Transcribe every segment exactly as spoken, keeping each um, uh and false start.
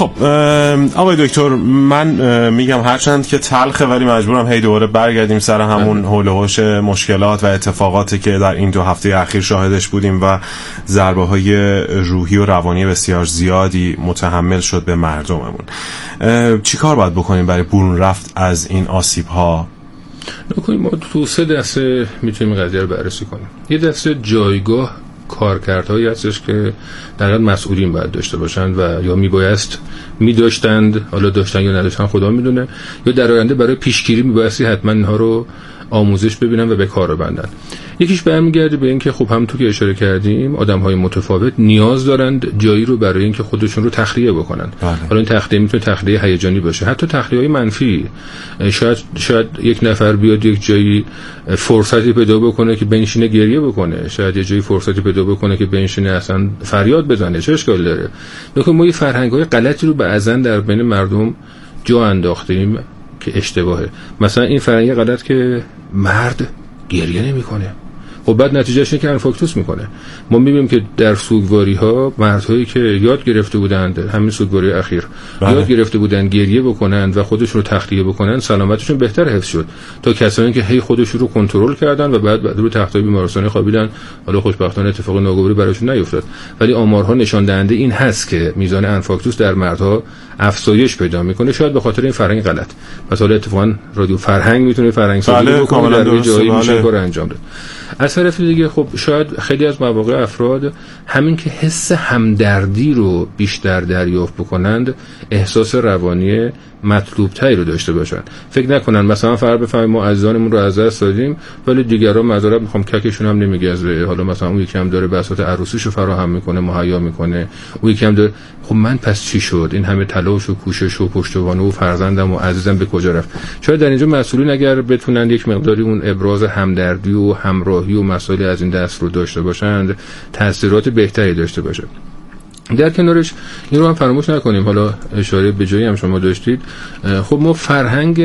خب آقای دکتر، من میگم هرچند که تلخه ولی مجبورم هی دوباره برگردیم سر همون حول و حوش مشکلات و اتفاقاتی که در این دو هفته اخیر شاهدش بودیم و ضربه های روحی و روانی بسیار زیادی متحمل شد به مردممون. چی کار باید بکنیم برای برون رفت از این آسیب ها؟ نکنیم ما تو سه دسته میتونیم قضیه رو بررسی کنیم. یه دسته جایگاه کارکردهایی هستش که در حقیقت مسئولین باید داشته باشند و یا میبایست میداشتند، حالا داشتن یا نداشتن خدا میدونه، یا در آینده برای پیشگیری میبایستی حتما اینها رو آموزش ببینن و به کار ببندن. یکیش برمیگرده به این که خب هم تو که اشاره کردیم آدم‌های متفاوت نیاز دارند جایی رو برای اینکه خودشون رو تخلیه بکنن. بله. حالا این تخلیه میتونه تخلیه هیجانی باشه، حتی تخلیه‌های منفی. شاید شاید یک نفر بیاد یک جایی فرصتی پیدا بکنه که بنشینه گریه بکنه، شاید یه جایی فرصتی پیدا بکنه که بنشینه اصلا فریاد بزنه، چه اشکال داره؟ بلکه ما یه فرهنگ‌های غلطی رو بعضن در بین مردم جا انداختیم که اشتباهه. مثلا این فرهنگ غلط که مرد گریه نمی‌کنه، خب بعد نتیجهش اینه که انفاکتوس میکنه. ما میبینیم که در سوگواری ها مردهایی که یاد گرفته بودند، همین سوگواری اخیر بله. یاد گرفته بودند گریه بکنند و خودشون رو تخلیه بکنند، سلامتشون بهتر حفظ شد تا کسانی که هی خودشون رو کنترل کردن و بعد بعد رو تختای بیمارستانی خوابیدن. حالا خوشبختانه اتفاق ناگواری براشون نیفتاد، ولی آمارها نشان دهنده این هست که میزان انفاکتوس در مردها افزایش پیدا میکنه، شاید به خاطر این فرهنگ غلط. پس حالا اتفاقا رادیو فرهنگ میتونه فرهنگ سازی بله، بکنه، در جایی میشه کار انجام داد. از طرف دیگه خب شاید خیلی از مواقع افراد همین که حس همدردی رو بیشتر دریافت بکنند احساس روانی مطلوب تایی رو داشته باشن. فکر نکنن مثلا فرض بفهمیم ما عزیزانمون رو از دست دادیم ولی دیگران معذرت میخوام ککشون هم نمیگزه، حالا مثلا اون یکی هم داره بساط عروسیشو فراهم میکنه، مهیا میکنه، اون یکی هم داره، خب من پس چی شد؟ این همه تلاش و کوشش و پشتوانه و فرزندم و عزیزم به کجا رفت؟ شاید در اینجا مسئولین اگر بتونن یک مقداری اون ابراز همدردی و همراهی و مسائل از این دست رو داشته باشند تاثیرات بهتری داشته باشه. در کنارش این رو هم فراموش نکنیم، حالا اشاره به جایی هم شما داشتید، خب ما فرهنگ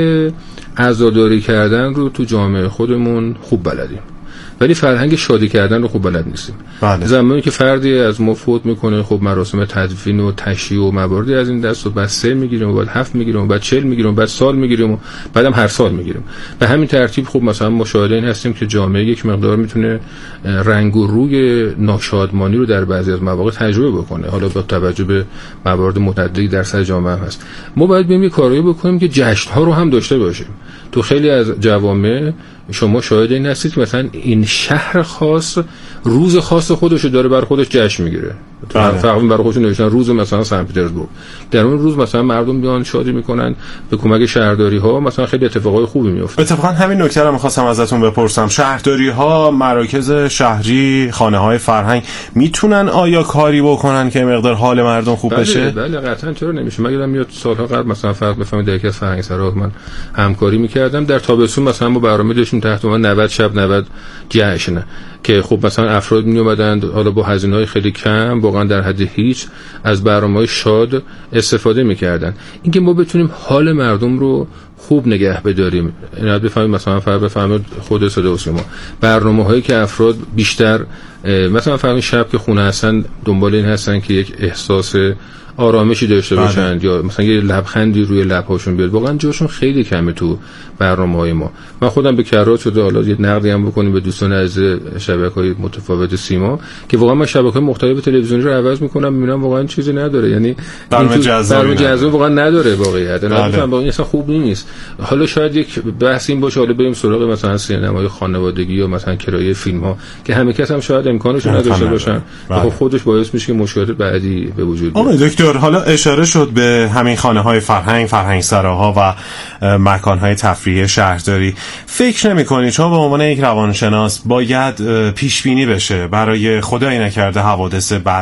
عزاداری کردن رو تو جامعه خودمون خوب بلدیم ولی فرهنگ شادی کردن رو خوب بلد نیستیم. بله. زمانی که فردی از ما فوت میکنه خب مراسم تدفین و تشییع و مواردی از این دست رو بعد سه میگیریم و بعد هفت میگیریم و بعد چهل میگیریم و بعد سال میگیریم و بعدم هر سال میگیریم. به همین ترتیب خب مثلا مشاهده این هستیم که جامعه یک مقدار میتونه رنگ و روی ناشادمانی رو در بعضی از مواقع تجربه بکنه، حالا با توجه به موارد متعددی در سر جامعه هم هست. ما باید بریم یه کارایی بکنیم که جشن ها رو هم داشته باشیم. تو خیلی از جوامع شما شاهد این هستید که مثلا این شهر خاص روز خاص خودش رو داره، بر خودش جشن میگیره. فرقی برای خودشون نوشتن روز مثلا سن پترزبورگ، در اون روز مثلا مردم میان شادی میکنن به کمک شهرداری ها، مثلا خیلی اتفاقای خوبی میفته. اتفاقا همین نکته رو می‌خواستم ازتون بپرسم، شهرداری ها، مراکز شهری، خانه های فرهنگ میتونن آیا کاری بکنن که مقدار حال مردم خوب بله بشه؟ بله قطعا، چرا نمیشه. من یادم میاد سالها قبل مثلا فرض بفهمید در یکی از فرهنگسراها من همکاری میکردم، در تابستون مثلا ما برنامه داشتیم تحت عنوان نود شب نود جشن که خب مثلا افراد می اومدند حالا با هزینه‌های خیلی کم واقعا در حد هیچ از برنامه‌های شاد استفاده می‌کردن. اینکه ما بتونیم حال مردم رو خوب نگه بداریم، یعنی بفهمیم مثلا فرض بفهمید خود صدا و سیما برنامه‌هایی که افراد بیشتر مثلا فرض شب که خونه هستن دنبال این هستن که یک احساس آرامشی داشته باشن یا مثلا یه لبخندی روی لب‌هاشون بیاد، واقعا جاشون خیلی کمه تو برنامه‌های ما. من خودم به کرات شده، حالا یه نقدی هم بکنیم به دوستان از شبکه‌های متفاوت سیما که واقعا من شبکه‌های مختلف تلویزیونی رو عوض می‌کنم می‌بینم واقعا چیزی نداره، یعنی برنامه جذاب واقعا نداره واقعیت، نه واقعا اصلا خوب نیست. حالا شاید یک بحث این باشه، حالا بریم سراغ مثلا سینمای خانوادگی یا مثلا کرایه فیلم‌ها که همه کس هم شاید امکانش نداشته باشن، خب خودش باعث میشه که مشکلات بعدی به وجود بیاد. حالا اشاره شد به همین خانه‌های فرهنگ، فرهنگسراها و مکان‌های تفریحی شهرداری. فکر نمی‌کنید شما به عنوان یک روانشناس باید پیش بینی بشه برای خدای نکرده حوادث بد،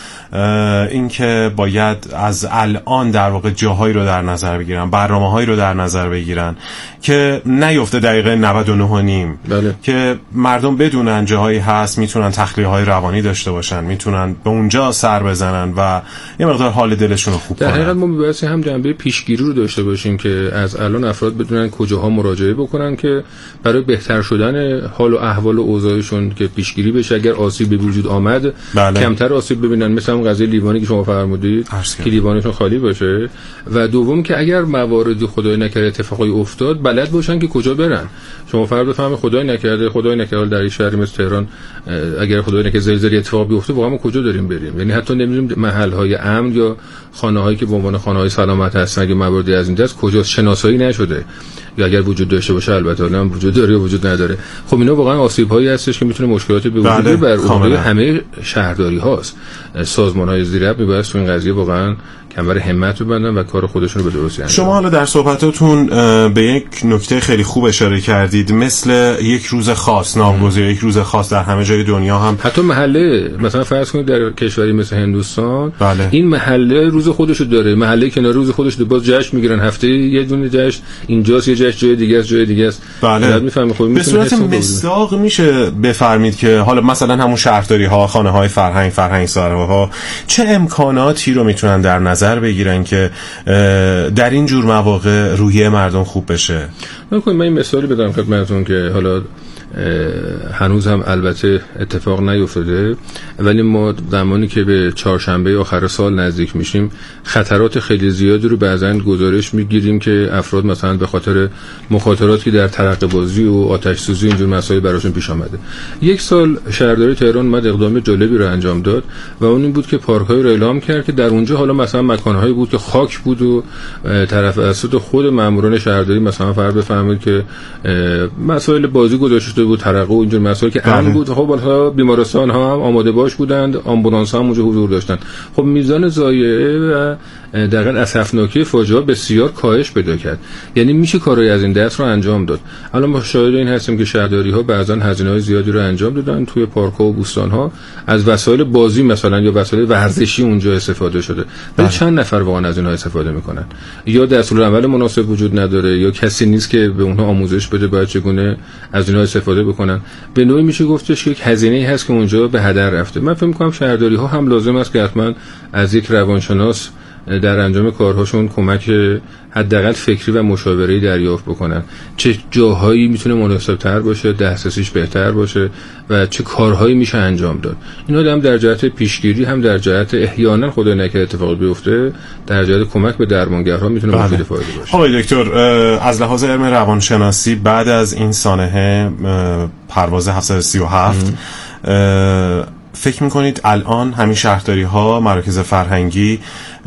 این که باید از الان در واقع جاهایی رو در نظر بگیرن، برنامه‌هایی رو در نظر بگیرن که نیفته دقیقه نود و نه و نیم، بله. که مردم بدونن جاهایی هست میتونن تخلیه‌های روانی داشته باشن، میتونن به اونجا سر بزنن و یه مقدار حال دلشون رو خوب کنن. در حقیقت ما می‌بایستی هم جنبه پیشگیری رو داشته باشیم که از الان افراد بدونن کجاها مراجعه بکنن که برای بهتر شدن حال و احوال و اوضاعشون که پیشگیری بشه، اگر آسیب به وجود آمد بله. کمتر آسیب ببینن. مثلا قضیه لیوانی که شما فرمودید که لیوانشون خالی باشه، و دوم که اگر مواردی خدای نکرده اتفاقی افتاد بلد باشن که کجا برن. شما فرض بفرمایید خدای نکرده خدای نکرده در این شهری مثل تهران اگر خدای نکرده زلزله اتفاق بیفته واقعا ما کجا داریم بریم؟ یعنی حتی نمیدونیم محل‌های امن یا خانه‌هایی که به عنوان خانه‌های سلامت هستن اگه مواردی از این دست کجاست شناسایی نشده، یا اگر وجود داشته باشه البته الان وجود داره یا وجود نداره. خب اینا واقعا آسیب‌هایی هستش که میتونه مشکلاتی به وجود بیاره بر عهده همه شهرداری هاست. سازمان‌های زیراب میباید تو این قضیه واقعا کمر همت ببندن و کار خودشون رو به درستی انجام. شما حالا در صحبتاتون به یک نکته خیلی خوب اشاره کردید، مثل یک روز خاص نامگذاری یک روز خاص در همه جای دنیا هم، حتی محله مثلا فرض کنید در کشوری مثل هندوستان بله. این محله روز خودشو داره، محله کنار روز خودش داره، باز جشن میگیرن، هفته یه دونه جشن اینجاست، یه جشن جای دیگه است جای دیگه است. بله. میفهمید خب به صورت مصداق میشه بفرمید که حالا مثلا همون شهرداری ها، خانه های فرهنگ، فرهنگ سراها چه امکاناتی رو میتونن در نظر بگیرن که در این جور مواقع روحیه مردم خوب بشه؟ من من این مثالی بدم خدمتتون که حالا هنوز هم البته اتفاق نیفتاده، ولی ما زمانی که به چهارشنبه آخر سال نزدیک میشیم خطرات خیلی زیادی رو بعضن گزارش میگیریم که افراد مثلا به خاطر مخاطراتی که در ترقه بازی و آتش سوزی اینجور مسائل براشون پیش آمده. یک سال شهرداری تهران اومد اقدام جالبی رو انجام داد و اون این بود که پارک‌های رو اعلام کرد که در اونجا حالا مثلا مکان‌هایی بود که خاک بود و طرف اسود خود ماموران شهرداری مثلا فرض بفرمایید که مسائل بازی گذاشته بود، ترقه و اینجور مسائل که امن بود. خب حالا بیمارستان ها هم آماده باش بودند، آمبولانس ها هم اونجا حضور داشتن. خب میزان ضایعه و دقیقاً اسفناکی فاجعه بسیار کاهش پیدا کرد. یعنی میشه کارهای از این دست رو انجام داد. الان ما شاهد این هستیم که شهرداری ها بعضن هزینه‌های زیادی رو انجام دادن توی پارک ها و بوستان ها، از وسایل بازی مثلا یا وسایل ورزشی اونجا استفاده شده. ولی چند نفر واقعا از اینها استفاده میکنن؟ یا دستورالعمل مناسب وجود نداره یا کسی نیست که به اونها آموزش بده باید چگونه از اینها استفاده بکنن. به نوعی میشه گفتش که یک هزینه‌ای هست که اونجا به هدر رفته. من فکر می‌کنم شهرداری ها هم لازم است که حتما از یک روانشناس در انجام کارهاشون کمک حداقل فکری و مشاوره‌ای دریافت بکنن، چه جاهایی میتونه مناسب‌تر باشه، دسترسیش بهتر باشه و چه کارهایی میشه انجام داد. اینا هم در جهت پیشگیری هم در جهت احیانا خدای نکرده اتفاق بیفته در جهت کمک به درمانگرها میتونه مفید فایده باشه. آقای دکتر، از لحاظ علم روانشناسی بعد از این سانحه پرواز هفتصد و سی و هفت فکر میکنید الان همین شهرداری ها، مراکز فرهنگی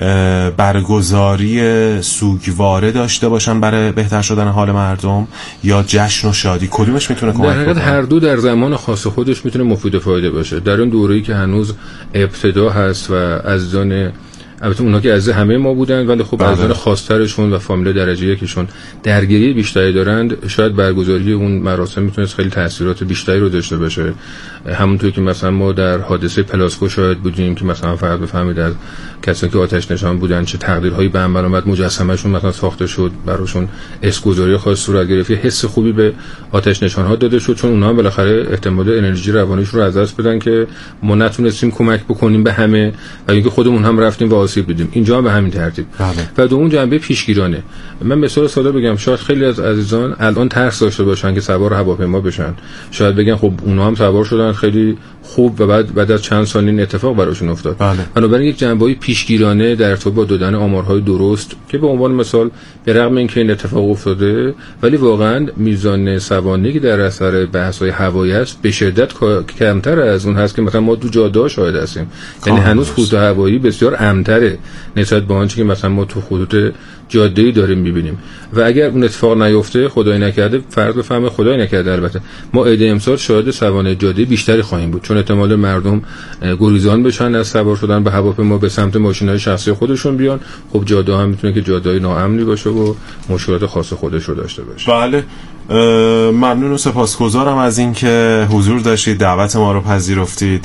برگزاری سوگواره داشته باشن برای بهتر شدن حال مردم یا جشن و شادی؟ کدومش میتونه کمک کنه؟ در هر دو در زمان خاص خودش میتونه مفید و فایده باشه. در اون دوره‌ای که هنوز ابتدا هست و عزیزان، البته اونها که از همه ما بودن ولی خب عزیزان خاص‌ترشون و فامیل درجه یکشون درگیری بیشتری دارند، شاید برگزاری اون مراسم میتونه خیلی تاثیرات بیشتری رو داشته باشه. همونطور که مثلا ما در حادثه پلاسکو شاهد بودیم که مثلا فرض بفرمایید از کسانی که آتش نشان بودن چه تقدیرهایی به عمل اومد، مجسمه‌شون مثلا ساخته شد، براشون اسکوزاری خاص صورت گرفت، حس خوبی به آتش نشان‌ها داده شد، چون اونها هم بالاخره احتمال انرژی روانیشون رو از دست بدن که ما نتونستیم کمک بکنیم به همه و اینکه خودمون هم رفتیم و آسیب دیدیم. اینجا هم به همین ترتیب. بله. و دوم جنبه پیشگیرانه. من مثال ساده بگم، شاید خیلی از عزیزان الان ترس داشته باشن که سوار هواپیما بشن، شاید بگن خب اونها هم سوار شدن خیلی خوب و بعد بعد از چند سال این اتفاق براشون افتاد. بله. بنابراین یک جنبه‌ای پیشگیرانه در ارتباط با دادن آمارهای درست که به عنوان مثال به رغم اینکه این اتفاق افتاده ولی واقعا میزان سوانحی که در اثر بحث‌های هوایی است به شدت کمتر از اون هست که مثلا ما تو جاده‌ها شاهد هستیم. یعنی هنوز خطوط هوایی بسیار امن‌تره نسبت به آنچه که مثلا ما تو خطوط جاده‌ای داریم می‌بینیم. و اگر اون اتفاق نیفته، خدای نکرده، فرض بفرمایید خدای نکرده البته، ما عید امسال شاهد سوانح جاده‌ای بیشتری خواهیم بود، چون احتمال مردم گریزان بشن از سوار شدن به هواپیما به سمت ماشین‌های شخصی خودشون بیان. خب جاده هم میتونه که جاده‌ای ناامنی باشه و مشکلات خاص خودش رو داشته باشه. بله، ممنون و سپاسگزارم از اینکه حضور داشتید، دعوت ما رو پذیرفتید.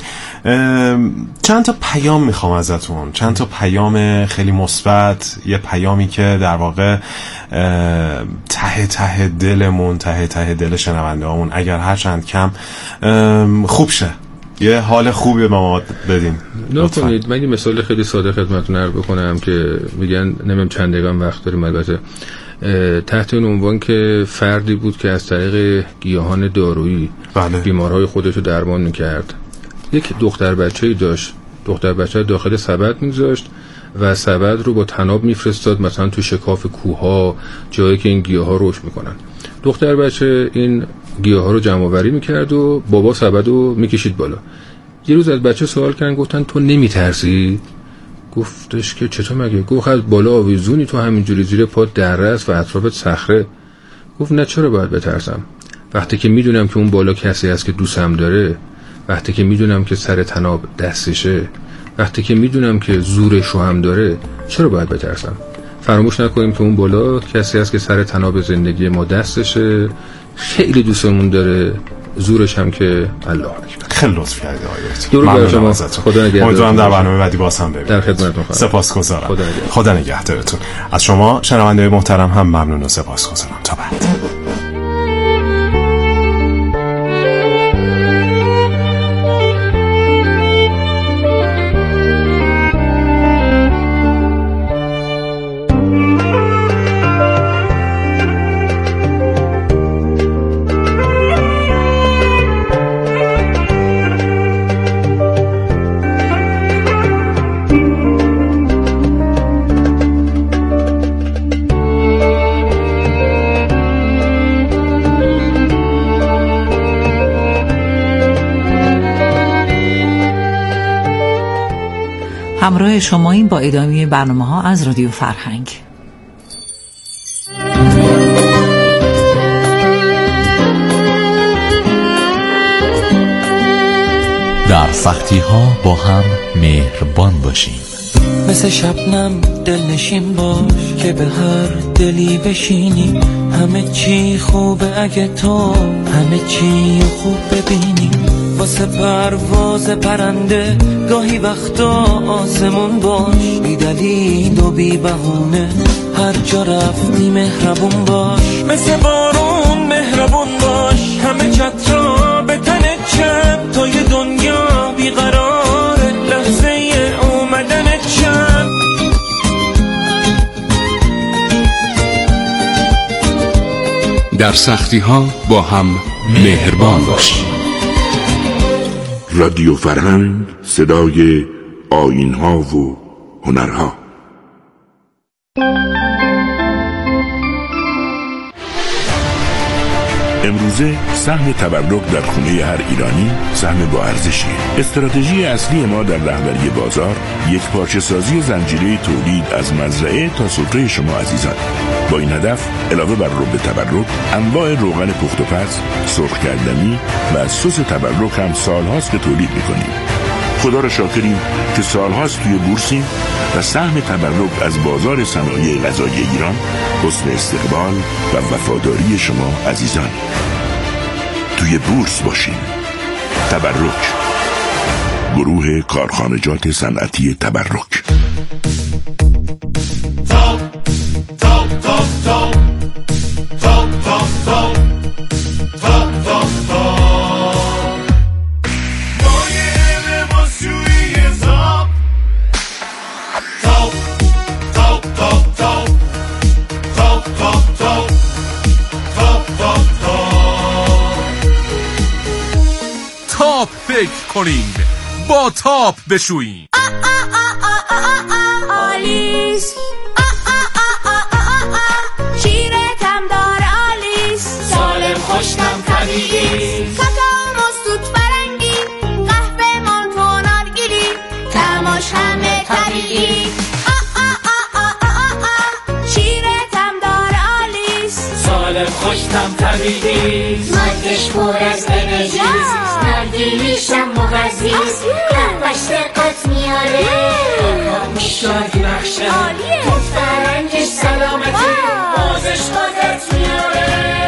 چند تا پیام میخوام ازتون، چند تا پیام خیلی مثبت، یه پیامی که در واقع ته ته دلمون، ته ته دل شنونده هامون اگر هر چند کم خوب شه، یه حال خوبی به ما بدین. نکنید من یه مثال خیلی ساده خدمتتون عرض بکنم که میگن نمیم چند دقیقه وقت داریم، البته تحت این عنوان که فردی بود که از طریق گیاهان دارویی بله. بیمارهای خودش رو درمان میکرد. یک دختر بچه‌ای داشت دختر بچه داخل سبد میگذاشت و سبد رو با طناب میفرستاد مثلا تو شکاف کوها، جایی که این گیاها رشد میکنن. دختر بچه این گیاها رو جمع آوری میکرد و بابا سبد رو میکشید بالا. یه روز از بچه سوال کردن، گفتن تو نمیترسی؟ گفتش که چطور مگه؟ گفت از بالا آویزونی، تو همینجوری زیر پات دره است و اطرافت صخره. گفت نه چرا باید بترسم؟ وقتی که میدونم که اون بالا کسی هست که دوستم داره، وقتی که میدونم که سر طناب دستشه، وقتی که میدونم که زورش رو هم داره، چرا باید بترسم؟ فراموش نکنیم که اون بالا کسی هست که سر طناب زندگی ما دستشه، خیلی دوستمون داره، زورش هم که الله اکبر. خیلی لطف کردید آقایت. درود بر شما. خدا نگهدار. امیدوارم در برنامه بعدی باز هم ببینید. در خدمتتون. سپاسگزارم. خدا نگهدار. خدا نگهدارتون. از شما شنونده محترم هم ممنون و سپاسگزارم. تا بعد. همراه شما این با ادامه برنامه ها از رادیو فرهنگ. در سختی ها با هم مهربان باشیم. مثل شبنم دلنشین باش که به هر دلی بشینی. همه چی خوبه اگه تو همه چی خوب ببینی. واسه پرواز پرنده گاهی وقتا آسمون باش. بی دلیل و بی بهونه هر جا رفتی مهربون باش. مثل بارون مهربون باش. همه چترا به تنت چند تا یه دنیا بیقراره. لحظه اومدنت چند. در سختی ها با هم مهربان باشیم. رادیو فرهنگ، صدای آیین ها و هنرها. امروزه سهم تبرک در خونه هر ایرانی سهم با ارزشیه. استراتژی اصلی ما در رهبری بازار یک پارچه سازی زنجیره تولید از مزرعه تا سفره شما عزیزان. با این هدف علاوه بر رب تبرک، انواع روغن پخت و پز، سرخ کردنی و سس تبرک هم سالهاست که تولید میکنیم. خدا را شاکریم که سالهاست توی بورسیم و سهم تبرک از بازار صنایع غذایی ایران حسن استقبال و وفاداری شما عزیزان. توی بورس باشیم. تبرک، گروه کارخانجات صنعتی تبرک. تاپ فکر کنیم، با تاپ بشوییم. آلیس شیرتم داره آلیس. سالم خوشتم طبیعی. کاکائو مستوت فرنگی. قهوه مانتو نارگیلی. تماش همه طبیعی. شیرتم داره آلیس. سالم خوشتم طبیعی. مادش پر از انرژی. نارگیلیشم مغذیست. قهوهش دقت میاره. شادی بخشه. توت فرنگش سلامتی. بازش قدرت میاره.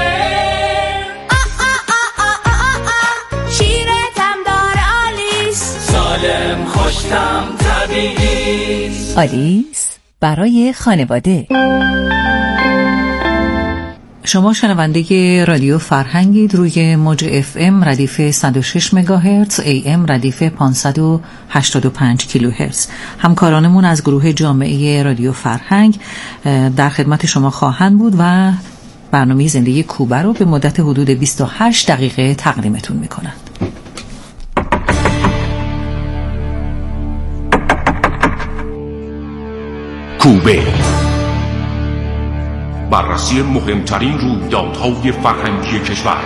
شیرتم داره آلیس. سالم خوشتم طبیعیست. آلیس برای خانواده. شما شنونده رادیو فرهنگید. روی موج اف ام ردیف صد و شش مگاهرتز، ای ام ردیف پانصد و هشتاد و پنج کیلوهرتز. همکارانمون از گروه جامعه رادیو فرهنگ در خدمت شما خواهند بود و برنامه زندگی کوبه رو به مدت حدود بیست و هشت دقیقه تقدیمتون میکنند. کوبه، بررسی مهمترین رویدادهای فرهنگی کشور.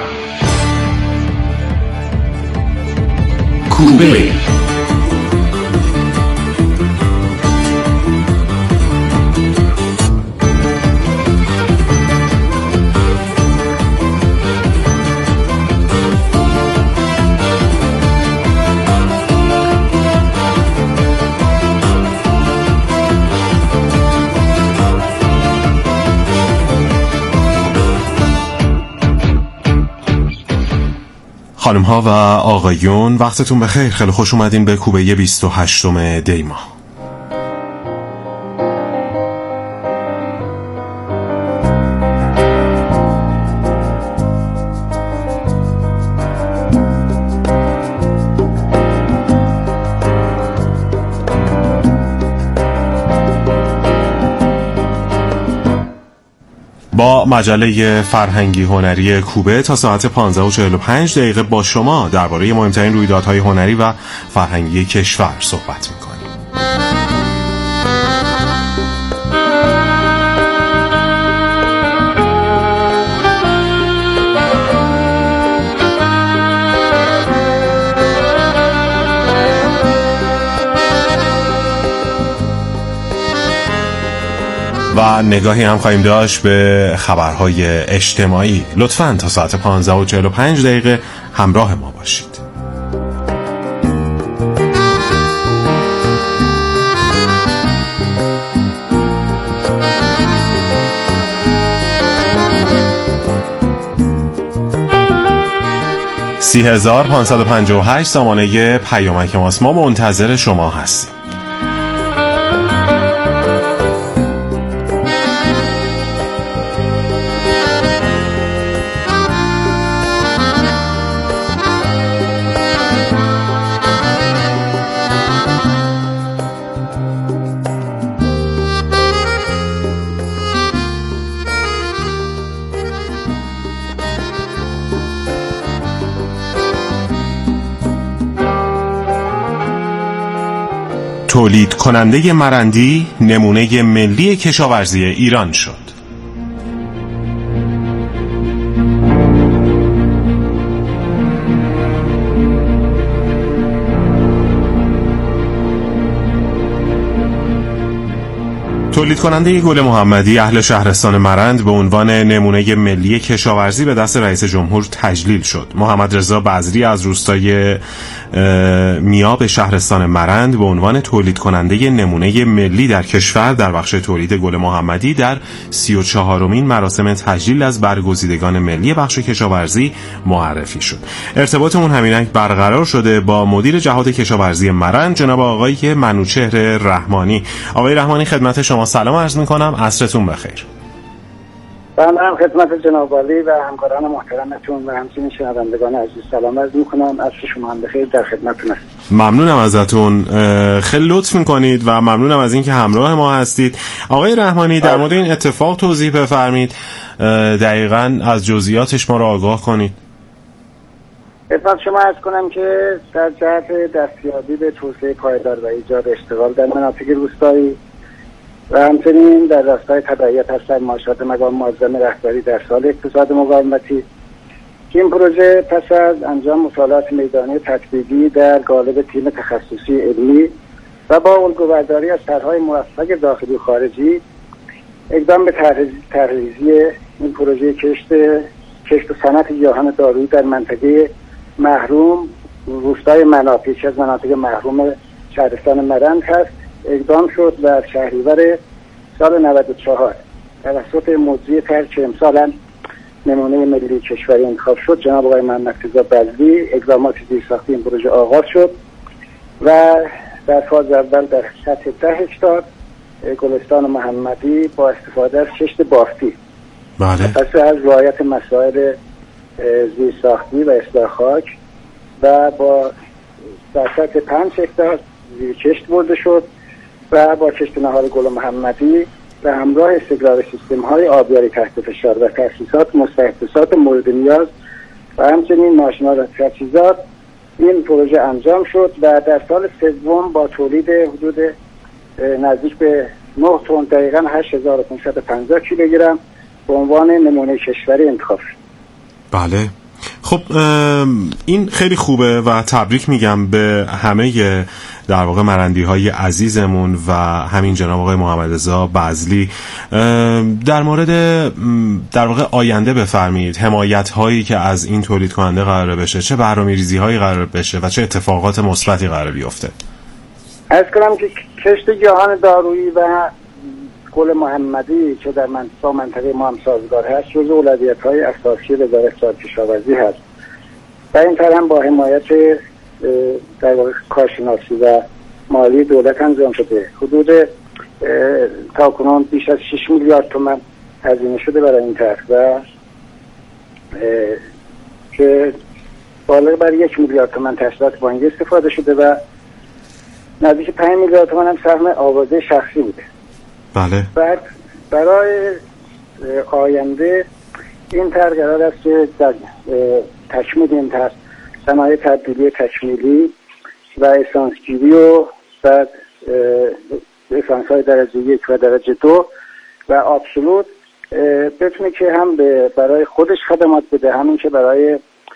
کوبه خانم ها و آقایون، وقتتون بخیر. خیلی خوش اومدین به کوبه بیست و هشتم دی ماه. با مجله فرهنگی هنری کوبه تا ساعت پانزده و چهل و پنج دقیقه با شما درباره مهمترین رویدادهای هنری و فرهنگی کشور صحبت می‌کنیم. و نگاهی هم خواهیم داشت به خبرهای اجتماعی. لطفاً تا ساعت پانزده و چهل و پنج دقیقه همراه ما باشید. سی هزار پانصد و پنجاه و هشت سامانه پیامک ماست. ما منتظر شما هستیم. تولید کننده مرندی نمونه ملی کشاورزی ایران شد. تولید کننده گل محمدی اهل شهرستان مرند به عنوان نمونه ملی کشاورزی به دست رئیس جمهور تجلیل شد. محمد رضا بزری از روستای میاب شهرستان مرند به عنوان تولید کننده نمونه ملی در کشور در بخش تولید گل محمدی در سی و چهارمین مراسم تجلیل از برگزیدگان ملی بخش کشاورزی معرفی شد. ارتباطمون همینک برقرار شده با مدیر جهاد کشاورزی مرند جناب آقای منوچهر رحمانی. آقای رحمانی، خدمت شما سلام عرض میکنم. عصرتون بخیر. من خدمت جناب عالی و همکاران محترمتون و همچنین شنوندگان عزیز سلام عرض میکنم. عصر شما هم بخیر، در خدمتتون هستم. ممنونم ازتون، خیلی لطف میکنید و ممنونم از اینکه همراه ما هستید. آقای رحمانی، در مورد این اتفاق توضیح بفرمایید، دقیقاً از جزئیاتش ما را آگاه کنید. خدمت شما عرض کنم که در جهت دستیابی به توسعه پایدار و ایجاد اشتغال در مناطق روستایی و همچنین در راستای تبعیت از سرمایه‌گذاری مقام معظم رهبری در سال اقتصاد مقاومتی، این پروژه پس از انجام مطالعات میدانی تطبیقی در قالب تیم تخصصی علمی و با الگوبرداری از طرح‌های موفق داخلی و خارجی اقدام به طرحریزی این پروژه کشت کشت و صنعت گیاهان دارویی در منطقه محروم روستای مناطق از مناطق محروم شهرستان مرند هست اقدام شد و شهریور سال نود و چهار توسط مجری طرح که امسالاً نمونه ملی کشوری انتخاب شد جناب آقای محمد رضا بزری اقدامات زیرساختی این پروژه آغاز شد و در فاز اول در سطح ده هکتار گلستان محمدی با استفاده از کشت بافتی بله. پس از رعایت مسائل زیرساختی و اصلاح خاک و با در سطح پنج هکتار زیر کشت برده شد و با کشت نهال گل محمدی و همراه استقرار سیستم های آبیاری تحت فشار و تأسیسات مستحدثات مورد نیاز و همچنین ماشین‌ها و تجهیزات این پروژه انجام شد و در سال سوم با تولید حدود نزدیک به نه تن دقیقاً هشت هزار و پانصد و پنجاه کیلوگرم به عنوان نمونه کشوری انتخاب شد. بله. خب این خیلی خوبه و تبریک میگم به همه در واقع مرندی های عزیزمون و همین جناب آقای محمد رضا بزلی. در مورد در واقع آینده بفرمایید، حمایت هایی که از این تولید کننده قرار بشه، چه برنامه‌ریزی هایی قرار بشه و چه اتفاقات مثبتی قرار بیفته؟ عرض کنم که کشت گیاهان دارویی و گل محمدی که در منطقه منطقه ما هم سازگار هست جزو اولویت‌های اساسی وزارت کشاورزی هست و این طرح هم با حمایت در واقع کارشناسی و مالی دولت انجام شده. حدود تاکنون بیش از شش میلیارد تومان هزینه شده برای این طرح و که بالغ بر یک میلیارد تومان تسهیلات بانکی استفاده شده و نزدیک پنج میلیارد تومان هم سهم آوازه شخصی بوده. بله. بعد برای آینده این طرح قرار است که در تکمیل این طرح صنایع تبدیلی تکمیلی و اسانسگیری و بعد اسانس های درجه یک و درجه دو و آبسولوت بتونه که هم برای خودش خدمات بده، همین که برای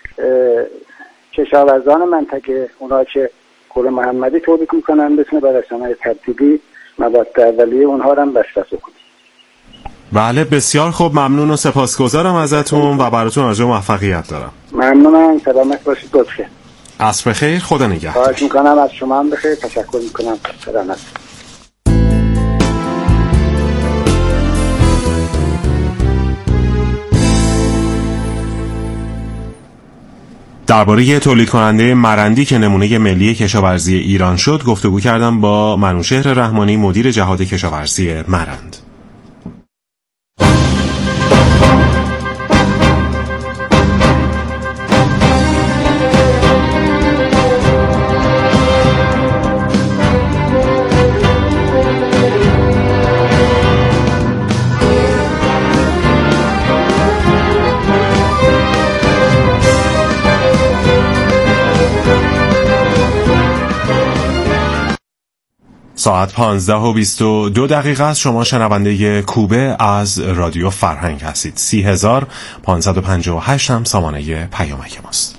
کشاورزان منطقه اونها که گل محمدی تولید میکنن بتونه برای صنایع تبدیلی مواد اولیه اونها رو هم بسته کنه. بله بسیار خوب، ممنون و سپاسگزارم ازتون و براتون آرزوی موفقیت دارم. ممنونم، سلامت باشید. لطفاً. عصر بخیر، خدا نگهدار. خواهش میکنم از شما هم بخیر، تشکر میکنم. سلامت. درباره تولید کننده مرندی که نمونه ملی کشاورزی ایران شد گفتگو کردم با منوشهر رحمانی، مدیر جهاد کشاورزی مرند. ساعت پانزده و بیست و دو دقیقه است. شما شنونده کوبه از رادیو فرهنگ هستید. سی هزار پانصد و پنجاه و هشت هم سامانه پیامک ماست.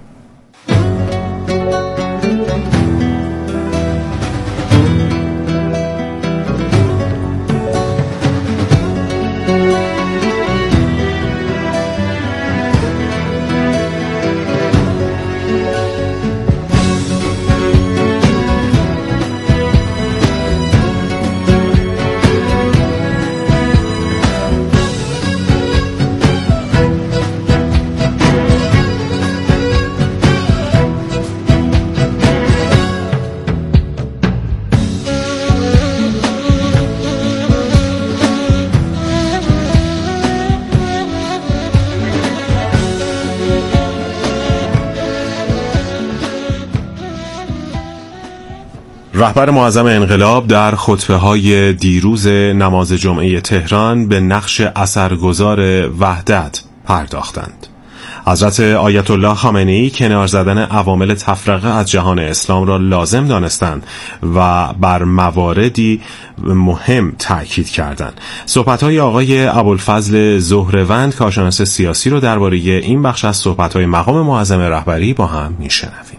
رهبر معظم انقلاب در خطبه‌های دیروز نماز جمعه تهران به نقش اثرگذار وحدت پرداختند. حضرت آیت الله خامنه‌ای کنار زدن عوامل تفرقه از جهان اسلام را لازم دانستند و بر مواردی مهم تاکید کردند. صحبت‌های آقای ابوالفضل زهره‌وند کارشناس سیاسی رو درباره این بخش از صحبت‌های مقام معظم رهبری با هم می‌شنویم.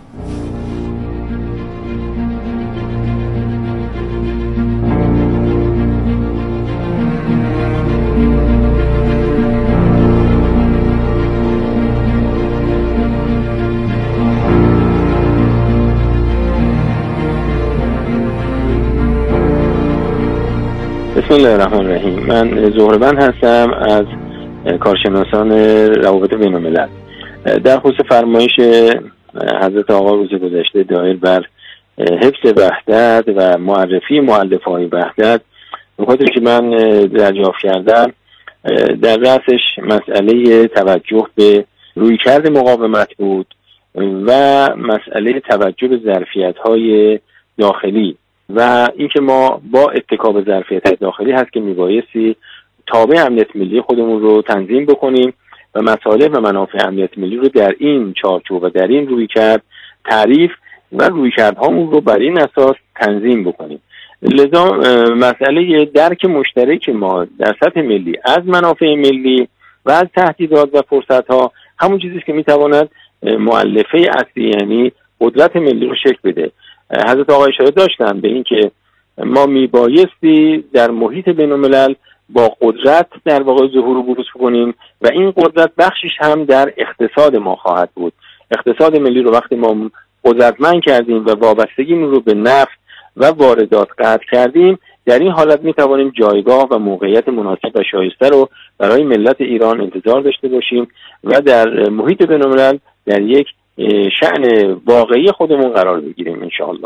بسم الله الرحمن الرحیم. من زهره‌وند هستم از کارشناسان روابط بین الملل. در خصوص فرمایش حضرت آقا روز گذشته دایر بر حفظ وحدت و معرفی مؤلفه‌های وحدت، نکاتی که من دریافت کردم در رأسش مسئله توجه به رویکرد مقاومت بود و مسئله توجه به ظرفیت‌های داخلی و اینکه ما با اتکا به ظرفیت داخلی هست که میبایستی تابع امنیت ملی خودمون رو تنظیم بکنیم و مصالح و منافع امنیت ملی رو در این چارچوب و در این رویکرد تعریف و رویکردهامون رو بر این اساس تنظیم بکنیم. لذا مسئله درک مشترک ما در سطح ملی از منافع ملی و از تهدیدات و فرصت‌ها همون چیزی که میتواند مؤلفه اصلی یعنی قدرت ملی رو شکل بده. حضرت آقا اشاره داشتن به این که ما میبایستی در محیط بین‌الملل با قدرت در واقع ظهور و بروز کنیم و این قدرت بخشش هم در اقتصاد ما خواهد بود. اقتصاد ملی رو وقتی ما قدرتمند کردیم و وابستگیمون رو به نفت و واردات قطع کردیم، در این حالت می توانیم جایگاه و موقعیت مناسب و شایسته رو برای ملت ایران انتظار داشته باشیم و در محیط بین‌الملل در یک شأن واقعی خودمون قرار بگیریم انشاءالله.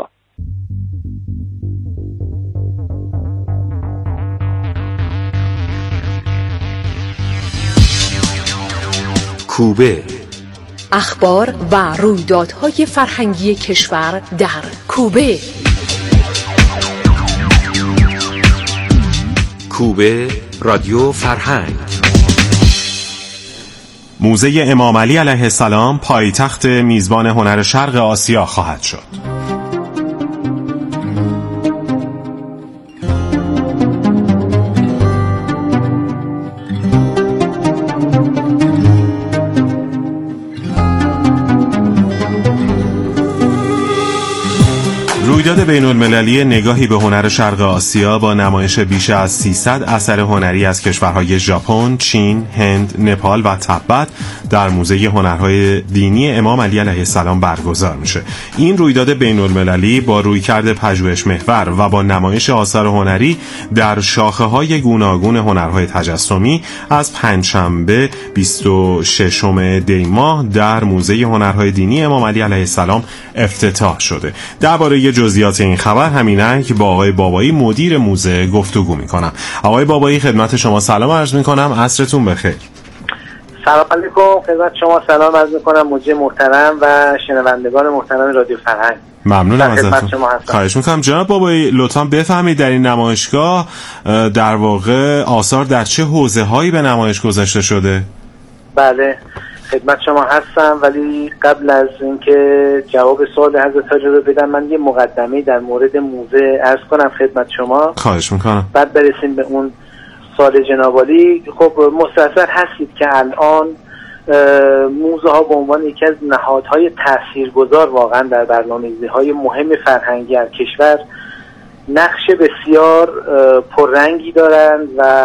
کوبه، اخبار و رویدادهای فرهنگی کشور در کوبه. کوبه رادیو فرهنگ. موزه امام علی علیه السلام پایتخت میزبان هنر شرق آسیا خواهد شد. رویداد بین‌المللی نگاهی به هنر شرق آسیا با نمایش بیش از سیصد اثر هنری از کشورهای ژاپن، چین، هند، نپال و تبت در موزه هنرهای دینی امام علی علیه السلام برگزار میشه. این رویداد بین‌المللی با رویکرد پژوهش محور و با نمایش آثار هنری در شاخه‌های گوناگون هنرهای تجسمی از پنجشنبه بیست و ششم دی ماه در موزه هنرهای دینی امام علی علیه السلام افتتاح شده. درباره جزئیات این خبر همینه که با آقای بابایی مدیر موزه گفتگو میکنم. آقای بابایی خدمت شما سلام عرض میکنم، عصرتون بخیر. سلام علیکم، خدمت شما سلام عرض میکنم مجری محترم و شنوندگان محترم رادیو فرهنگ. ممنونم ازتون. خواهش میکنم جناب بابایی لطفاً بفهمید در این نمایشگاه در واقع آثار در چه حوزه هایی به نمایش گذاشته شده؟ بله خدمت شما هستم، ولی قبل از اینکه جواب سوال حضرت حاجی رو بدم من یه مقدمه در مورد موزه عرض کنم خدمت شما. خواهش میکنم. بعد برسیم به اون سوال جناب عالی. خب مستحضر هستید که الان موزه ها به عنوان یکی از نهادهای تاثیرگذار واقعا در برنامه‌ریزی‌های مهم فرهنگی در کشور نقش بسیار پررنگی دارند و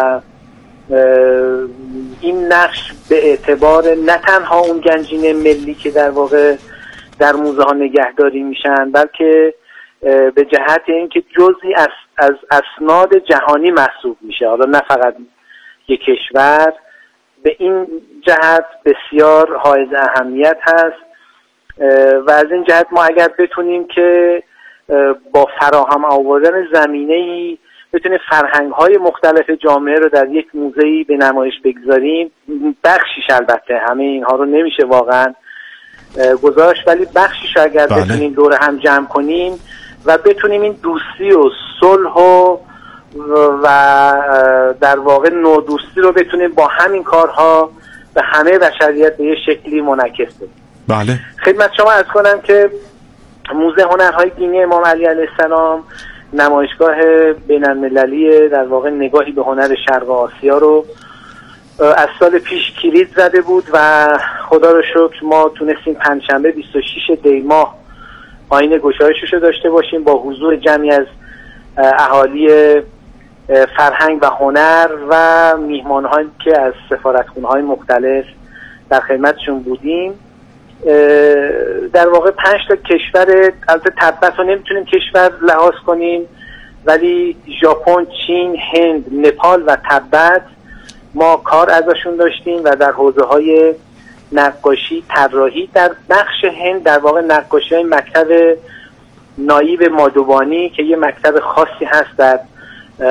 این نقش به اعتبار نه تنها اون گنجینه ملی که در واقع در موزه ها نگهداری میشن، بلکه به جهت اینکه جزئی از از اسناد جهانی محسوب میشه، حالا نه فقط یک کشور. به این جهت بسیار حائز اهمیت هست و از این جهت ما اگر بتونیم که با فراهم آوردن زمینه‌ای بتونیم فرهنگ‌های مختلف جامعه رو در یک موزه‌ای به نمایش بگذاریم، بخشیش البته همه اینها رو نمیشه واقعا گذاشت، ولی بخشیش اگر بله. بتونیم دور هم جمع کنیم و بتونیم این دوستی و صلح و و در واقع نودوستی رو بتونیم با همین کارها به همه بشریت به یه شکلی منعکس بدیم. بله. خدمت شما عرض کنم که موزه هنرهای دینی امام علی علیه السلام نمایشگاه بین‌المللی در واقع نگاهی به هنر شرق آسیا رو از سال پیش کلید زده بود و خدا رو شکر ما تونستیم پنجشنبه بیست و ششم دی ماه آیین گشایشش رو داشته باشیم با حضور جمعی از اهالی فرهنگ و هنر و میهمان‌هایی که از سفارتخونه‌های مختلف در خدمتشون بودیم. در واقع پنج تا کشور، البته تبت رو نمیتونیم کشور لحاظ کنیم، ولی ژاپن، چین، هند، نپال و تبت ما کار ازشون داشتیم و در حوزه‌های نقاشی، طراحی. در بخش هند در واقع نقاشی های مکتب نایب مادوبانی که یه مکتب خاصی هست در